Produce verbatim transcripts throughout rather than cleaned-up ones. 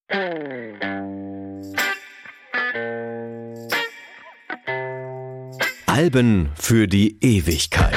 Alben für die Ewigkeit.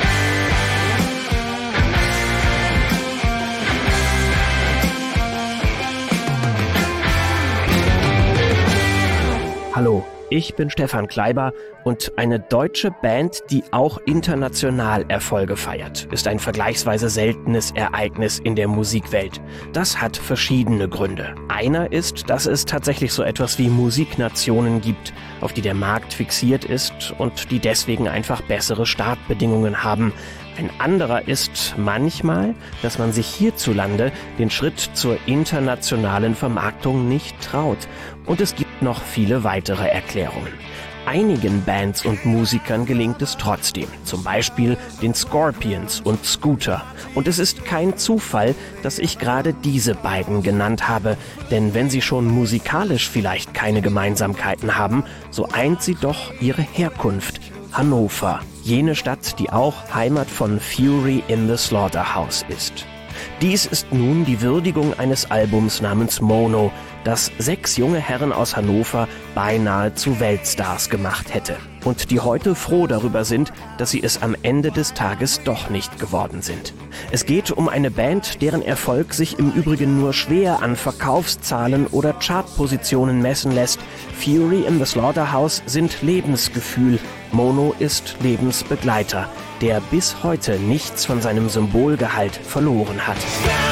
Hallo, ich bin Stefan Kleiber und eine deutsche Band, die auch international Erfolge feiert, ist ein vergleichsweise seltenes Ereignis in der Musikwelt. Das hat verschiedene Gründe. Einer ist, dass es tatsächlich so etwas wie Musiknationen gibt, auf die der Markt fixiert ist und die deswegen einfach bessere Startbedingungen haben. Ein anderer ist manchmal, dass man sich hierzulande den Schritt zur internationalen Vermarktung nicht traut. Und es gibt noch viele weitere Erklärungen. Einigen Bands und Musikern gelingt es trotzdem, zum Beispiel den Scorpions und Scooter. Und es ist kein Zufall, dass ich gerade diese beiden genannt habe, denn wenn sie schon musikalisch vielleicht keine Gemeinsamkeiten haben, so eint sie doch ihre Herkunft: Hannover, jene Stadt, die auch Heimat von Fury in the Slaughterhouse ist. Dies ist nun die Würdigung eines Albums namens Mono, das sechs junge Herren aus Hannover beinahe zu Weltstars gemacht hätte. Und die heute froh darüber sind, dass sie es am Ende des Tages doch nicht geworden sind. Es geht um eine Band, deren Erfolg sich im Übrigen nur schwer an Verkaufszahlen oder Chartpositionen messen lässt. Fury in the Slaughterhouse sind Lebensgefühl, Mono ist Lebensbegleiter, der bis heute nichts von seinem Symbolgehalt verloren hat.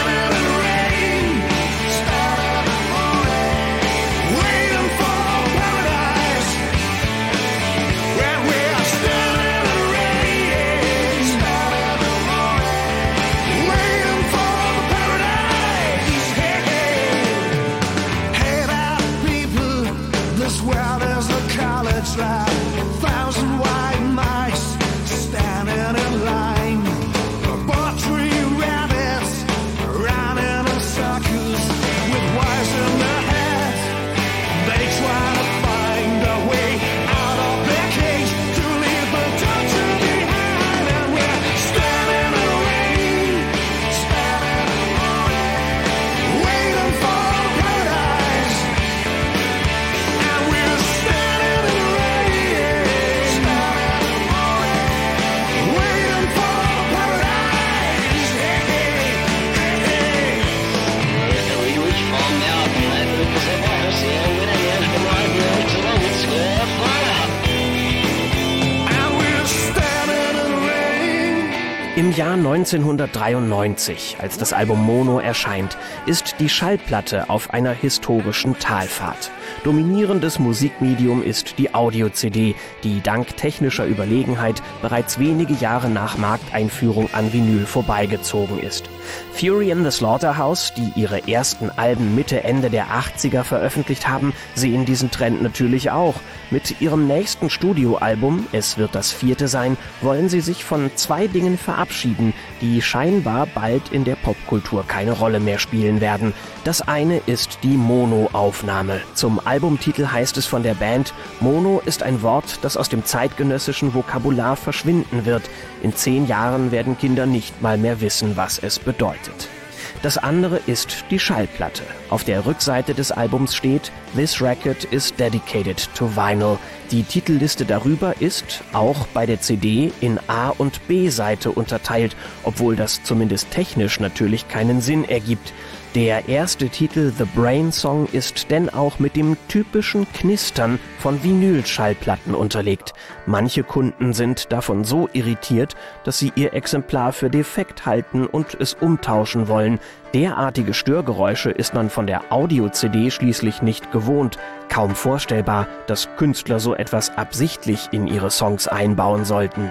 Im Jahr neunzehnhundertdreiundneunzig, als das Album Mono erscheint, ist die Schallplatte auf einer historischen Talfahrt. Dominierendes Musikmedium ist die Audio-C D, die dank technischer Überlegenheit bereits wenige Jahre nach Markteinführung an Vinyl vorbeigezogen ist. Fury in the Slaughterhouse, die ihre ersten Alben Mitte, Ende der achtziger veröffentlicht haben, sehen diesen Trend natürlich auch. Mit ihrem nächsten Studioalbum, es wird das vierte sein, wollen sie sich von zwei Dingen verabschieden, die scheinbar bald in der Popkultur keine Rolle mehr spielen werden. Das eine ist die Mono-Aufnahme. Zum Albumtitel heißt es von der Band: Mono ist ein Wort, das aus dem zeitgenössischen Vokabular verschwinden wird. In zehn Jahren werden Kinder nicht mal mehr wissen, was es bedeutet. Das andere ist die Schallplatte. Auf der Rückseite des Albums steht: This record is dedicated to vinyl. Die Titelliste darüber ist, auch bei der C D, in A- und B-Seite unterteilt, obwohl das zumindest technisch natürlich keinen Sinn ergibt. Der erste Titel, The Brain Song, ist denn auch mit dem typischen Knistern von Vinylschallplatten unterlegt. Manche Kunden sind davon so irritiert, dass sie ihr Exemplar für defekt halten und es umtauschen wollen. Derartige Störgeräusche ist man von der Audio-C D schließlich nicht gewohnt. Kaum vorstellbar, dass Künstler so etwas absichtlich in ihre Songs einbauen sollten.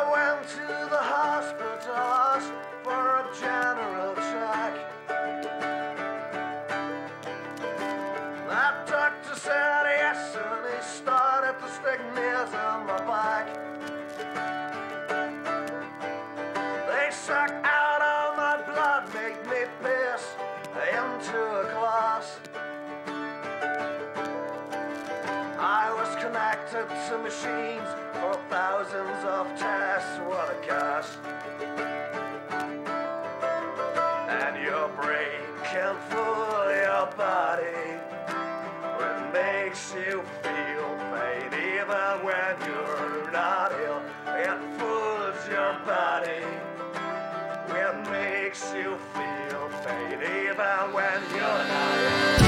Connected to machines for thousands of tests. What a gas. And your brain can fool your body. It makes you feel pain even when you're not ill. It fools your body. It makes you feel pain even when you're not ill.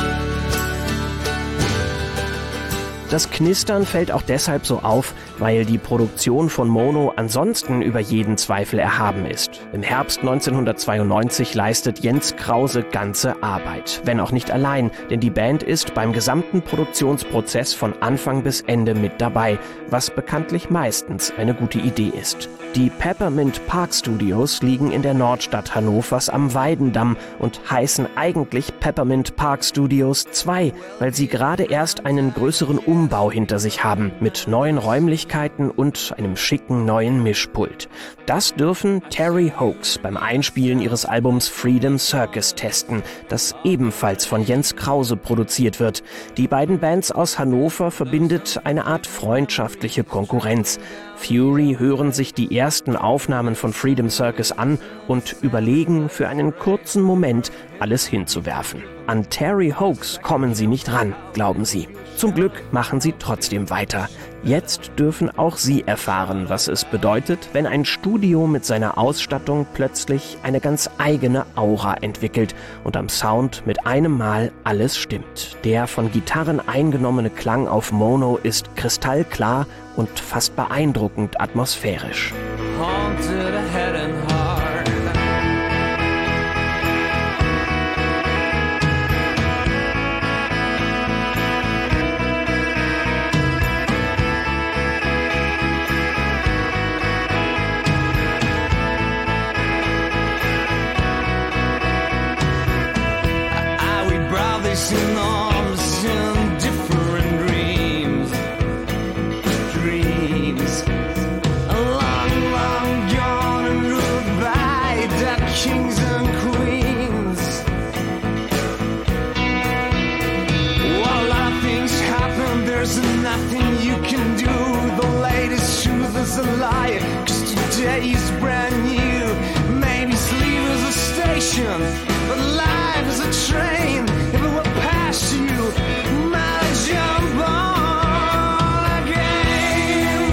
Das Knistern fällt auch deshalb so auf, weil die Produktion von Mono ansonsten über jeden Zweifel erhaben ist. Im Herbst neunzehnhundertzweiundneunzig leistet Jens Krause ganze Arbeit. Wenn auch nicht allein, denn die Band ist beim gesamten Produktionsprozess von Anfang bis Ende mit dabei, was bekanntlich meistens eine gute Idee ist. Die Peppermint Park Studios liegen in der Nordstadt Hannovers am Weidendamm und heißen eigentlich Peppermint Park Studios zwei, weil sie gerade erst einen größeren Umbau hinter sich haben, mit neuen Räumlichkeiten und einem schicken neuen Mischpult. Das dürfen Terry Hoax beim Einspielen ihres Albums Freedom Circus testen, das ebenfalls von Jens Krause produziert wird. Die beiden Bands aus Hannover verbindet eine Art freundschaftliche Konkurrenz. Fury hören sich die ersten Aufnahmen von Freedom Circus an und überlegen, für einen kurzen Moment alles hinzuwerfen. An Terry Hoax kommen sie nicht ran, glauben sie. Zum Glück machen sie trotzdem weiter. Jetzt dürfen auch sie erfahren, was es bedeutet, wenn ein Studio mit seiner Ausstattung plötzlich eine ganz eigene Aura entwickelt und am Sound mit einem Mal alles stimmt. Der von Gitarren eingenommene Klang auf Mono ist kristallklar und fast beeindruckend atmosphärisch. Haunted head and heart. In arms and different dreams, dreams, long, long gone and ruled by the kings and queens. Well, a lot of things happen, there's nothing you can do. The latest truth is a lie, 'cause today is brand new. Maybe sleep is a station, but life is a train. You might jump on again.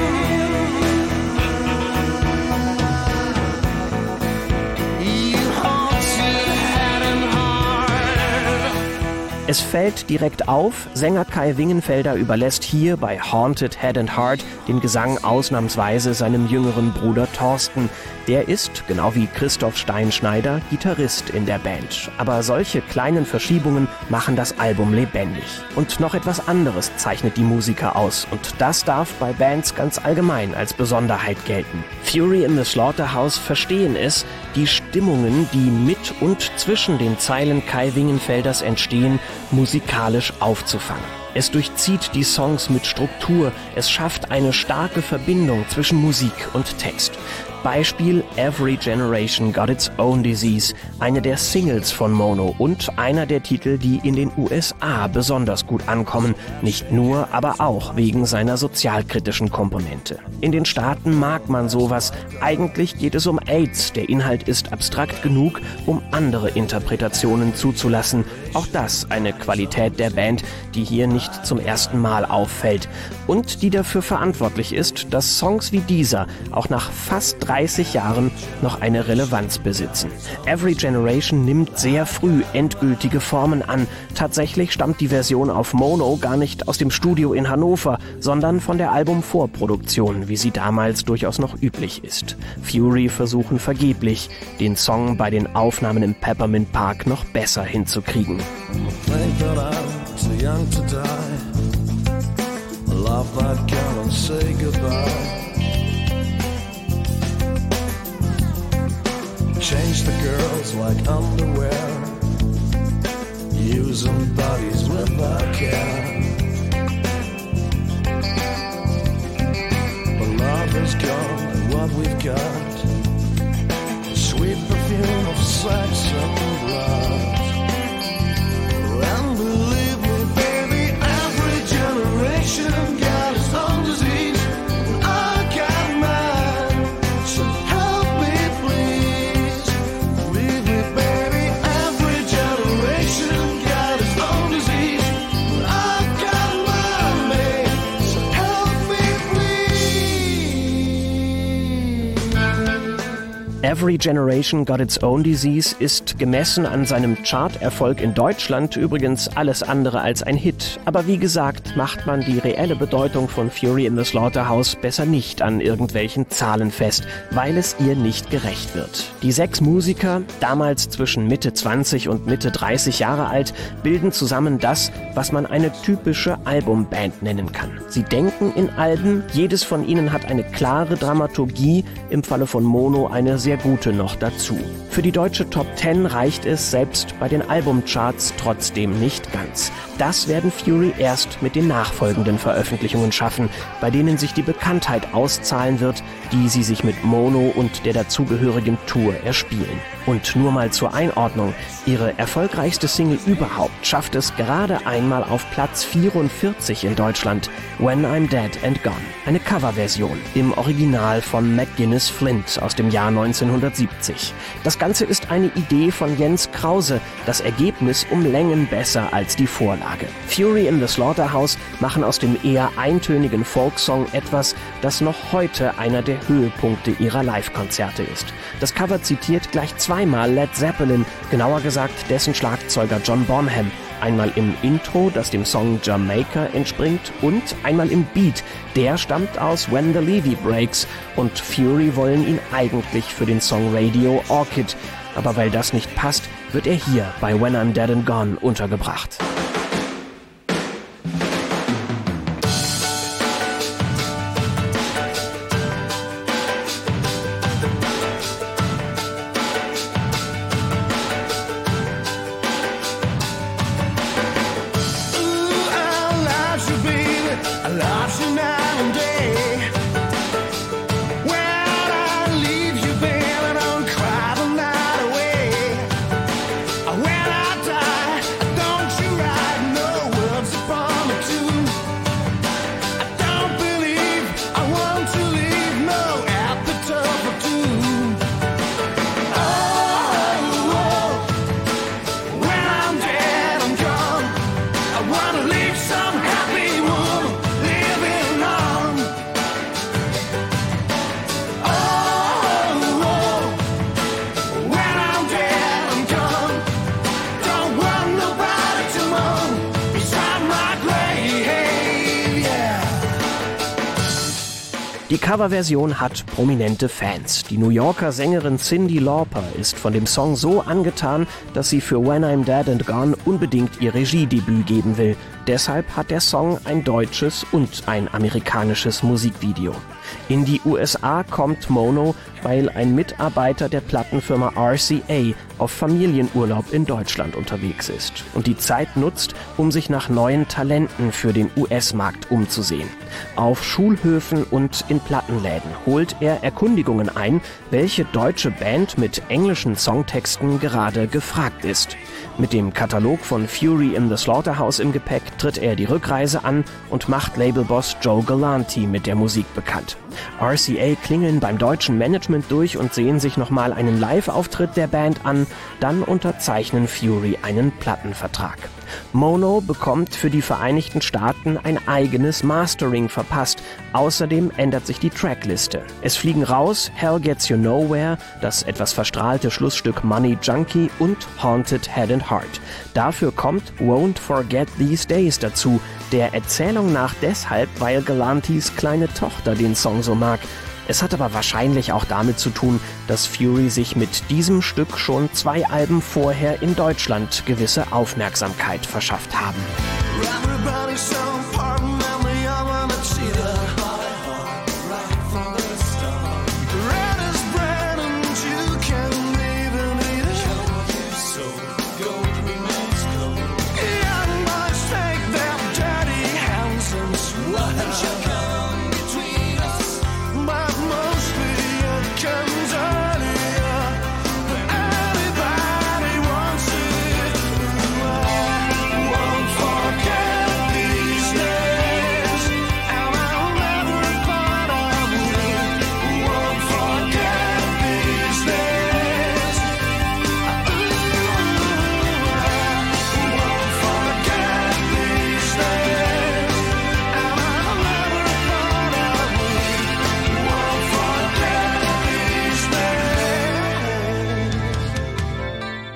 You haunted head and heart. Es fällt direkt auf, Sänger Kai Wingenfelder überlässt hier bei Haunted Head and Heart den Gesang ausnahmsweise seinem jüngeren Bruder Thorsten. Der ist, genau wie Christoph Steinschneider, Gitarrist in der Band. Aber solche kleinen Verschiebungen machen das Album lebendig. Und noch etwas anderes zeichnet die Musiker aus. Und das darf bei Bands ganz allgemein als Besonderheit gelten. Fury in the Slaughterhouse verstehen es, die Stimmungen, die mit und zwischen den Zeilen Kai Wingenfelders entstehen, musikalisch aufzufangen. Es durchzieht die Songs mit Struktur, es schafft eine starke Verbindung zwischen Musik und Text. Beispiel Every Generation Got Its Own Disease, eine der Singles von Mono und einer der Titel, die in den U S A besonders gut ankommen, nicht nur, aber auch wegen seiner sozialkritischen Komponente. In den Staaten mag man sowas, eigentlich geht es um AIDS, der Inhalt ist abstrakt genug, um andere Interpretationen zuzulassen. Auch das eine Qualität der Band, die hier nicht zum ersten Mal auffällt und die dafür verantwortlich ist, dass Songs wie dieser auch nach fast dreißig Jahren noch eine Relevanz besitzen. Every Generation nimmt sehr früh endgültige Formen an. Tatsächlich stammt die Version auf Mono gar nicht aus dem Studio in Hannover, sondern von der Albumvorproduktion, wie sie damals durchaus noch üblich ist. Fury versuchen vergeblich, den Song bei den Aufnahmen im Peppermint Park noch besser hinzukriegen. Change the girls like underwear, using bodies without care. But love is gone and what we've got, the sweet perfume of sex and blood. And believe me, baby, every generation got its own disease, and I got mine. So help me, please. Leave me, baby, Every Generation Got Its Own Disease ist gemessen an seinem Charterfolg in Deutschland übrigens alles andere als ein Hit. Aber wie gesagt, macht man die reelle Bedeutung von Fury in the Slaughterhouse besser nicht an irgendwelchen Zahlen fest, weil es ihr nicht gerecht wird. Die sechs Musiker, damals zwischen Mitte zwanzig und Mitte dreißig Jahre alt, bilden zusammen das, was man eine typische Albumband nennen kann. Sie denken in Alben, jedes von ihnen hat eine klare Dramaturgie, im Falle von Mono eine sehr gute noch dazu. Für die deutsche Top Ten reicht es selbst bei den Albumcharts trotzdem nicht ganz. Das werden Fury erst mit den nachfolgenden Veröffentlichungen schaffen, bei denen sich die Bekanntheit auszahlen wird, die sie sich mit Mono und der dazugehörigen Tour erspielen. Und nur mal zur Einordnung, ihre erfolgreichste Single überhaupt schafft es gerade einmal auf Platz vierundvierzig in Deutschland, When I'm Dead and Gone. Eine Coverversion im Original von McGuinness Flint aus dem Jahr neunzehnhundertsiebzig. Das Ganze ist eine Idee von Jens Krause, das Ergebnis um Längen besser als die Vorlage. Fury in the Slaughterhouse machen aus dem eher eintönigen Folksong etwas, das noch heute einer der Höhepunkte ihrer Live-Konzerte ist. Das Cover zitiert gleich zweimal Led Zeppelin, genauer gesagt dessen Schlagzeuger John Bonham. Einmal im Intro, das dem Song Jamaica entspringt, und einmal im Beat. Der stammt aus When the Levee Breaks und Fury wollen ihn eigentlich für den Song Radio Orchid. Aber weil das nicht passt, wird er hier bei When I'm Dead and Gone untergebracht. Die Coverversion hat prominente Fans. Die New Yorker Sängerin Cyndi Lauper ist von dem Song so angetan, dass sie für When I'm Dead and Gone unbedingt ihr Regiedebüt geben will. Deshalb hat der Song ein deutsches und ein amerikanisches Musikvideo. In die U S A kommt Mono, weil ein Mitarbeiter der Plattenfirma R C A auf Familienurlaub in Deutschland unterwegs ist und die Zeit nutzt, um sich nach neuen Talenten für den U S-Markt umzusehen. Auf Schulhöfen und in Plattenläden holt er Erkundigungen ein, welche deutsche Band mit englischen Songtexten gerade gefragt ist. Mit dem Katalog von Fury in the Slaughterhouse im Gepäck tritt er die Rückreise an und macht Labelboss Joe Galante mit der Musik bekannt. R C A klingeln beim deutschen Management durch und sehen sich nochmal einen Live-Auftritt der Band an, dann unterzeichnen Fury einen Plattenvertrag. Mono bekommt für die Vereinigten Staaten ein eigenes Mastering verpasst. Außerdem ändert sich die Trackliste. Es fliegen raus Hell Gets You Nowhere, das etwas verstrahlte Schlussstück Money Junkie und Haunted Head and Heart. Dafür kommt Won't Forget These Days dazu, der Erzählung nach deshalb, weil Galantes kleine Tochter den Song so mag. Es hat aber wahrscheinlich auch damit zu tun, dass Fury sich mit diesem Stück schon zwei Alben vorher in Deutschland gewisse Aufmerksamkeit verschafft haben.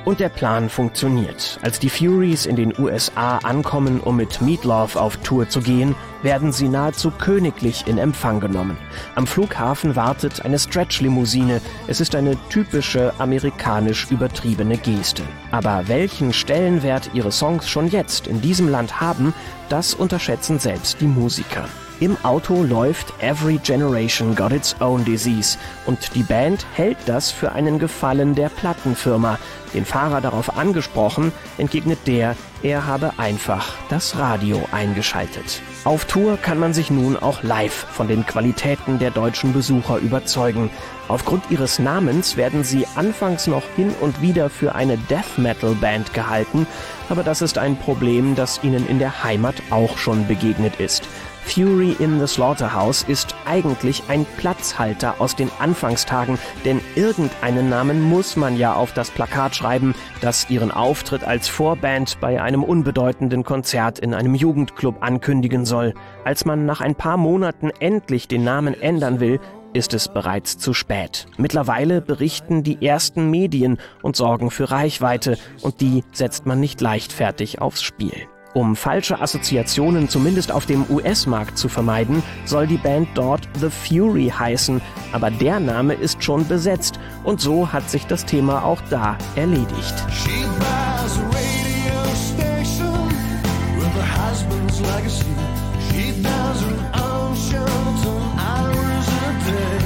Und der Plan funktioniert. Als die Fureys in den U S A ankommen, um mit Meatloaf auf Tour zu gehen, werden sie nahezu königlich in Empfang genommen. Am Flughafen wartet eine Stretch-Limousine. Es ist eine typische amerikanisch übertriebene Geste. Aber welchen Stellenwert ihre Songs schon jetzt in diesem Land haben, das unterschätzen selbst die Musiker. Im Auto läuft Every Generation Got Its Own Disease und die Band hält das für einen Gefallen der Plattenfirma. Den Fahrer darauf angesprochen, entgegnet der, er habe einfach das Radio eingeschaltet. Auf Tour kann man sich nun auch live von den Qualitäten der deutschen Besucher überzeugen. Aufgrund ihres Namens werden sie anfangs noch hin und wieder für eine Death-Metal-Band gehalten, aber das ist ein Problem, das ihnen in der Heimat auch schon begegnet ist. Fury in the Slaughterhouse ist eigentlich ein Platzhalter aus den Anfangstagen, denn irgendeinen Namen muss man ja auf das Plakat schreiben, das ihren Auftritt als Vorband bei einem unbedeutenden Konzert in einem Jugendclub ankündigen soll. Als man nach ein paar Monaten endlich den Namen ändern will, ist es bereits zu spät. Mittlerweile berichten die ersten Medien und sorgen für Reichweite, und die setzt man nicht leichtfertig aufs Spiel. Um falsche Assoziationen zumindest auf dem U S-Markt zu vermeiden, soll die Band dort The Fury heißen, aber der Name ist schon besetzt und so hat sich das Thema auch da erledigt. She buys a radio station with her husband's legacy. She does her own show ten hours a day.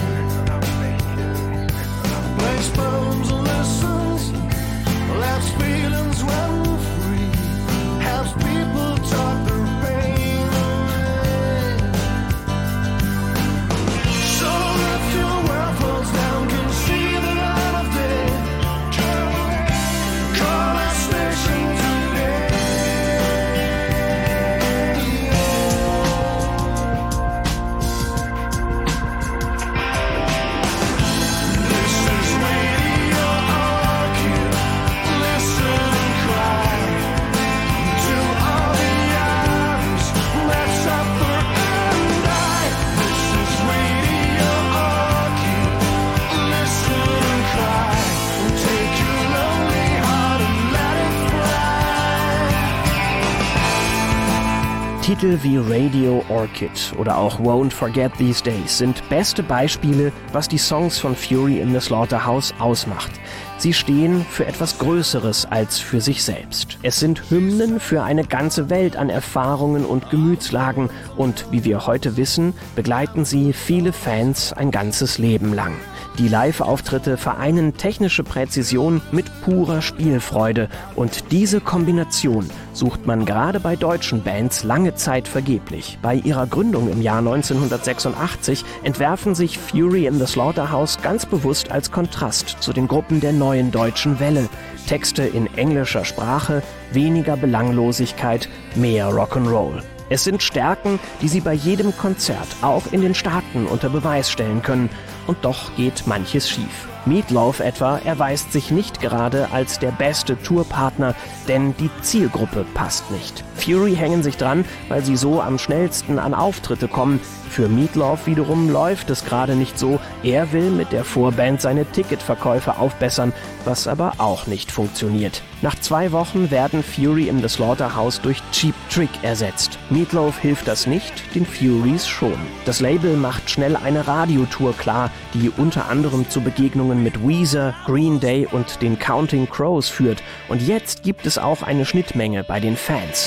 Plays poems and listens, lets feelings run free, helps people talk their pain away. So if your world falls down, can see the light of day. Call our station today. This is Radio Orchid. Listen and cry to all the others that suffer and die. This is Radio Orchid. Listen and cry. Take your lonely heart and let it fly. Titel wie Radio Orchid oder auch Won't Forget These Days sind beste Beispiele, was die Songs von Fury in the Slaughterhouse ausmacht. Sie stehen für etwas Größeres als für sich selbst. Es sind Hymnen für eine ganze Welt an Erfahrungen und Gemütslagen und, wie wir heute wissen, begleiten sie viele Fans ein ganzes Leben lang. Die Live-Auftritte vereinen technische Präzision mit purer Spielfreude und diese Kombination sucht man gerade bei deutschen Bands lange Zeit vergeblich. Bei ihrer Gründung im Jahr neunzehnhundertsechsundachtzig entwerfen sich Fury in the Slaughterhouse ganz bewusst als Kontrast zu den Gruppen der neuen deutschen Welle. Texte in englischer Sprache, weniger Belanglosigkeit, mehr Rock'n'Roll. Es sind Stärken, die sie bei jedem Konzert, auch in den Staaten, unter Beweis stellen können. Und doch geht manches schief. Meatloaf etwa erweist sich nicht gerade als der beste Tourpartner, denn die Zielgruppe passt nicht. Fury hängen sich dran, weil sie so am schnellsten an Auftritte kommen. Für Meatloaf wiederum läuft es gerade nicht so. Er will mit der Vorband seine Ticketverkäufe aufbessern, was aber auch nicht funktioniert. Nach zwei Wochen werden Fury in the Slaughterhouse durch Cheap Trick ersetzt. Meatloaf hilft das nicht, den Fureys schon. Das Label macht schnell eine Radiotour klar, die unter anderem zu Begegnungen mit Weezer, Green Day und den Counting Crows führt. Und jetzt gibt es auch eine Schnittmenge bei den Fans.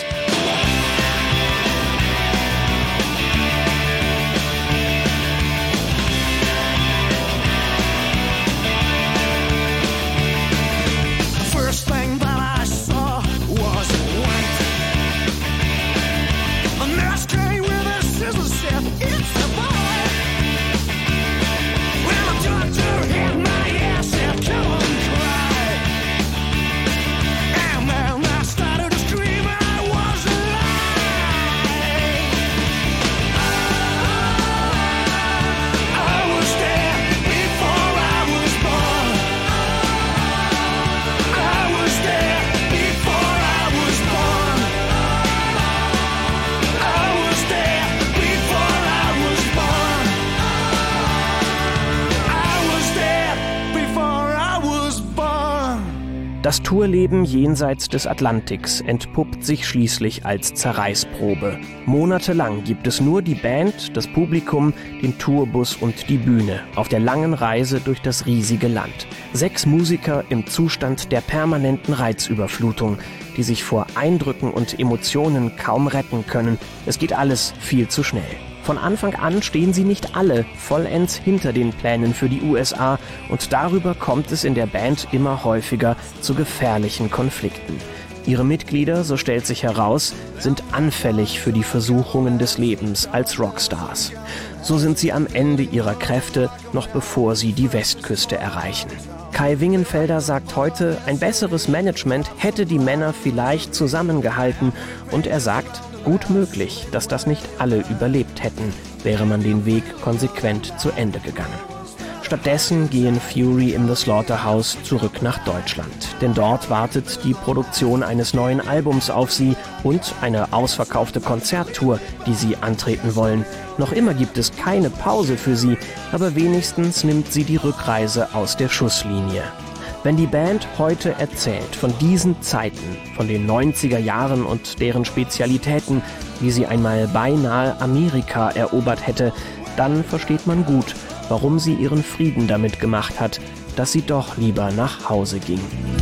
And then I started to scream, I was Das Tourleben jenseits des Atlantiks entpuppt sich schließlich als Zerreißprobe. Monatelang gibt es nur die Band, das Publikum, den Tourbus und die Bühne auf der langen Reise durch das riesige Land. Sechs Musiker im Zustand der permanenten Reizüberflutung, die sich vor Eindrücken und Emotionen kaum retten können. Es geht alles viel zu schnell. Von Anfang an stehen sie nicht alle vollends hinter den Plänen für die U S A und darüber kommt es in der Band immer häufiger zu gefährlichen Konflikten. Ihre Mitglieder, so stellt sich heraus, sind anfällig für die Versuchungen des Lebens als Rockstars. So sind sie am Ende ihrer Kräfte, noch bevor sie die Westküste erreichen. Kai Wingenfelder sagt heute, ein besseres Management hätte die Männer vielleicht zusammengehalten und er sagt, gut möglich, dass das nicht alle überlebt hätten, wäre man den Weg konsequent zu Ende gegangen. Stattdessen gehen Fury in the Slaughterhouse zurück nach Deutschland, denn dort wartet die Produktion eines neuen Albums auf sie und eine ausverkaufte Konzerttour, die sie antreten wollen. Noch immer gibt es keine Pause für sie, aber wenigstens nimmt sie die Rückreise aus der Schusslinie. Wenn die Band heute erzählt von diesen Zeiten, von den neunziger Jahren und deren Spezialitäten, wie sie einmal beinahe Amerika erobert hätte, dann versteht man gut, warum sie ihren Frieden damit gemacht hat, dass sie doch lieber nach Hause ging.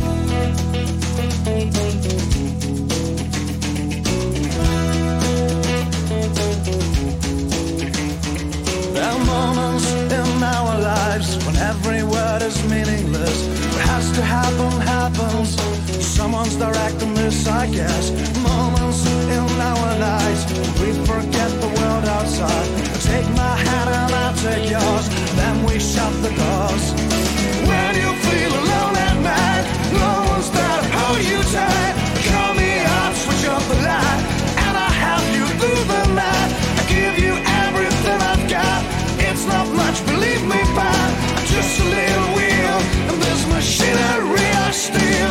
There are moments in our lives when every word is meaningless. What has to happen, happens. Someone's directing this, I guess. Moments in our lives when we forget the world outside. Take my hand and I'll take yours. Then we shut the doors. When you feel alone at night, no one's there to hold you tight. Call me up, switch up the light, and I have you through the night. I give you everything I've got. It's not much, believe me, but I'm just a little wheel in this machinery of steel.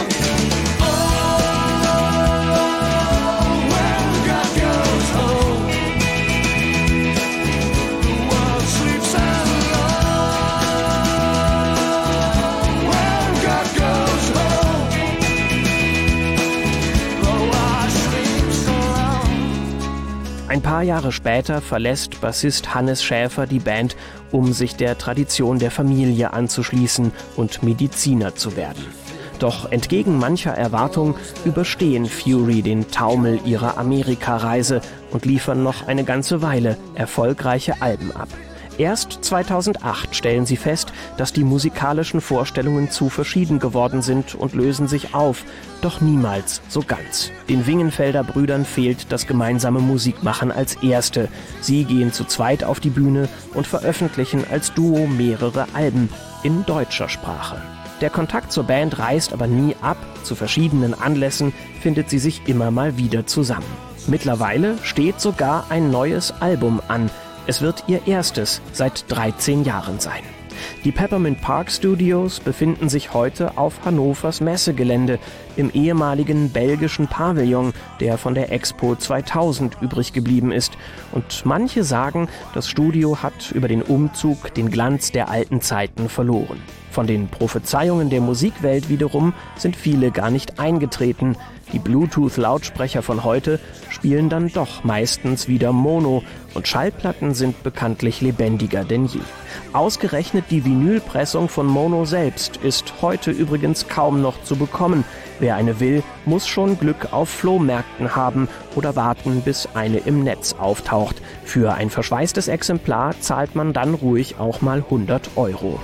Ein paar Jahre später verlässt Bassist Hannes Schäfer die Band, um sich der Tradition der Familie anzuschließen und Mediziner zu werden. Doch entgegen mancher Erwartung überstehen Fury den Taumel ihrer Amerikareise und liefern noch eine ganze Weile erfolgreiche Alben ab. Erst zweitausendacht stellen sie fest, dass die musikalischen Vorstellungen zu verschieden geworden sind und lösen sich auf, doch niemals so ganz. Den Wingenfelder Brüdern fehlt das gemeinsame Musikmachen als Erste. Sie gehen zu zweit auf die Bühne und veröffentlichen als Duo mehrere Alben in deutscher Sprache. Der Kontakt zur Band reißt aber nie ab, zu verschiedenen Anlässen findet sie sich immer mal wieder zusammen. Mittlerweile steht sogar ein neues Album an. Es wird ihr erstes seit dreizehn Jahren sein. Die Peppermint Park Studios befinden sich heute auf Hannovers Messegelände im ehemaligen belgischen Pavillon, der von der Expo zweitausend übrig geblieben ist. Und manche sagen, das Studio hat über den Umzug den Glanz der alten Zeiten verloren. Von den Prophezeiungen der Musikwelt wiederum sind viele gar nicht eingetreten. Die Bluetooth-Lautsprecher von heute spielen dann doch meistens wieder Mono und Schallplatten sind bekanntlich lebendiger denn je. Ausgerechnet die Vinylpressung von Mono selbst ist heute übrigens kaum noch zu bekommen. Wer eine will, muss schon Glück auf Flohmärkten haben oder warten, bis eine im Netz auftaucht. Für ein verschweißtes Exemplar zahlt man dann ruhig auch mal hundert Euro.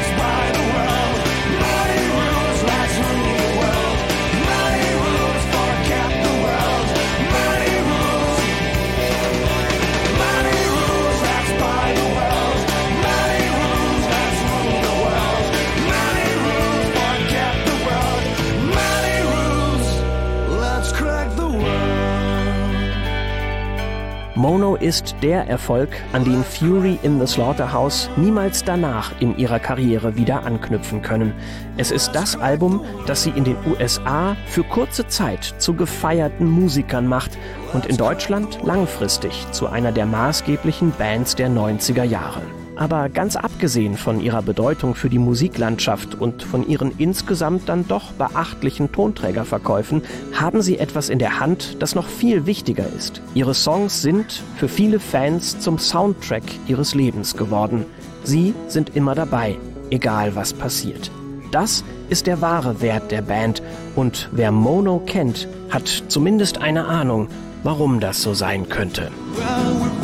For Mono ist der Erfolg, an den Fury in the Slaughterhouse niemals danach in ihrer Karriere wieder anknüpfen können. Es ist das Album, das sie in den U S A für kurze Zeit zu gefeierten Musikern macht und in Deutschland langfristig zu einer der maßgeblichen Bands der neunziger Jahre. Aber ganz abgesehen von ihrer Bedeutung für die Musiklandschaft und von ihren insgesamt dann doch beachtlichen Tonträgerverkäufen haben sie etwas in der Hand, das noch viel wichtiger ist. Ihre Songs sind für viele Fans zum Soundtrack ihres Lebens geworden. Sie sind immer dabei, egal was passiert. Das ist der wahre Wert der Band und wer Mono kennt, hat zumindest eine Ahnung, warum das so sein könnte. Well,